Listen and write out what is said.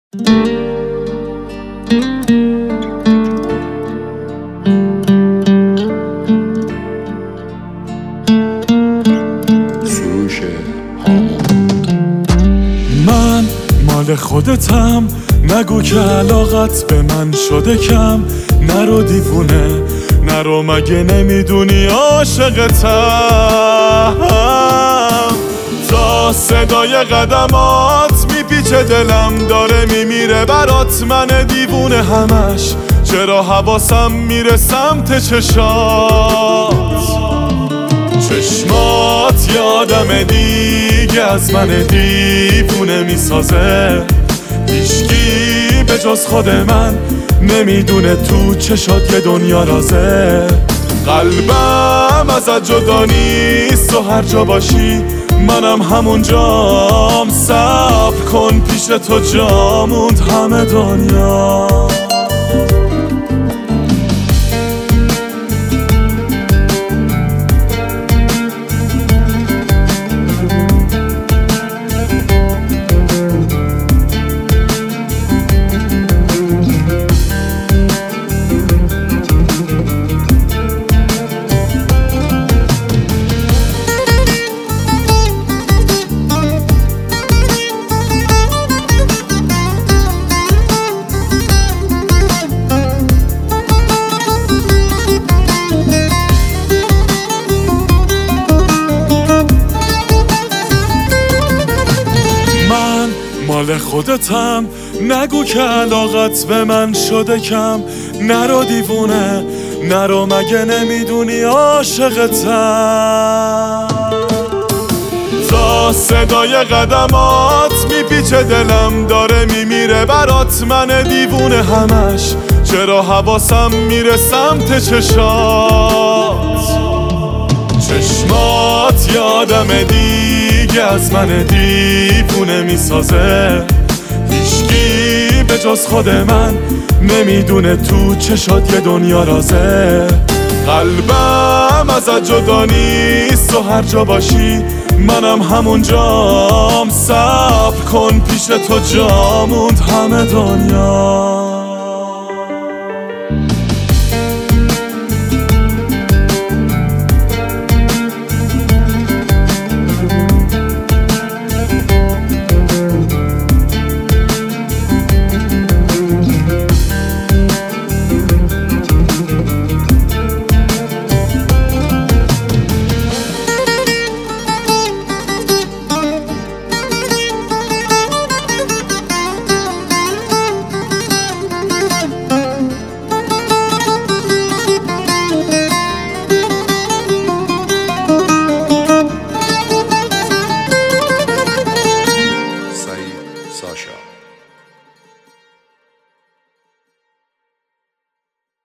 من مال خودتم، نگو که علاقت به من شده کم. نرو دیوونه، نرو مگه نمیدونی عاشقتم. تا صدای قدمات میپیچه دلم، داره میمیره برات من دیوونه همش. چرا حواسم میره سمت چشمات یادم دیگه از من دیوونه میسازه. هیچکی به جز خود من نمیدونه تو چشات یه دنیا رازه. قلبم ازت جدا نیست و هر جا باشی منم همونجام. صبر کن پیش تو جا موند همه دنیا. مال خودتم، نگو که علاقت به من شده کم. نرو دیوونه، نرو مگه نمیدونی عاشقتم. تا صدای قدمات میپیچه دلم، داره میمیره برات من دیوونه همش. چرا حواسم میره سمت چشمات یادم دیگه از من دیوونه میسازه. هیچکی به جز خود من نمیدونه تو چشات یه دنیا رازه. قلبم ازت جدا نیست و هر جا باشی منم همونجام. صبر کن پیش تو جا موند همه دنیا. Sasha.